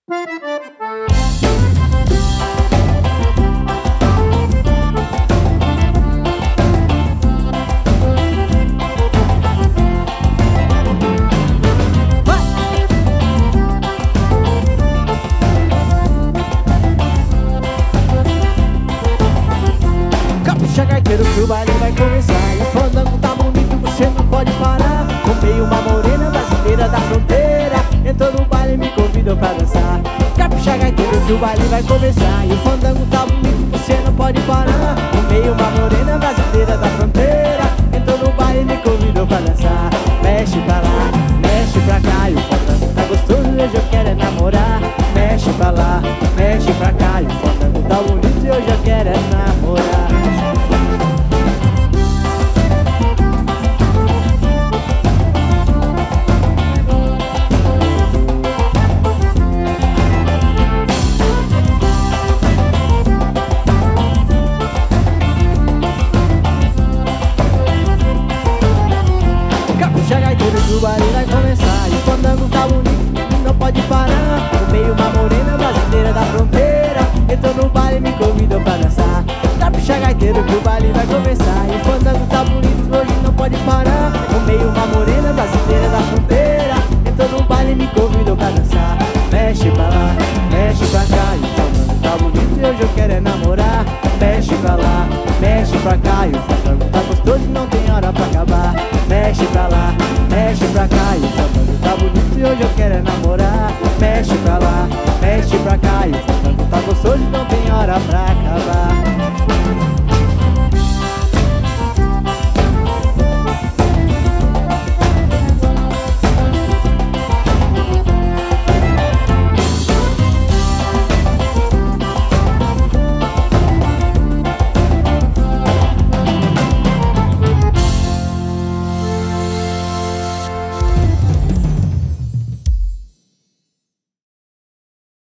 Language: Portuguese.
Capricha, gaiteiro, que o baile vai começar. E o fandango tá bonito, você não pode parar. Comprei uma morena brasileira da fronteira, entrou no baile e me convidou pra dançar. Capricha, gaiteiro, que o baile vai começar. E o fandango tá bonito, você não pode parar. Comprei uma morena brasileira da fronteira, entrou no baile e me convidou pra dançar. Mexe pra lá, mexe pra cá, e o fandango tá gostoso, hoje eu quero é namorar. Mexe pra lá, mexe pra cá, e o fandango tá bonito e hoje eu quero é namorar. Capricha, gaiteiro, que o baile vai começar. E o fandango tá bonito, não pode parar. Comprei uma morena brasileira da fronteira, entrou no baile e me convidou pra dançar. Capricha, gaiteiro, que o baile vai começar. E o fandango tá bonito, hoje não pode parar. Comprei uma morena brasileira da fronteira, entrou no baile e me convidou pra dançar. Mexe pra lá, mexe pra cá, e o fandango tá bonito e hoje eu quero é namorar. Mexe pra lá, mexe pra cá, e o fandango tá gostoso e não tem hora pra acabar. Mexe pra lá, mexe pra cá, e o fandango tá bonito e hoje eu quero é namorar. Mexe pra lá, mexe pra cá, e o fandango tá gostoso e não tem hora pra acabar.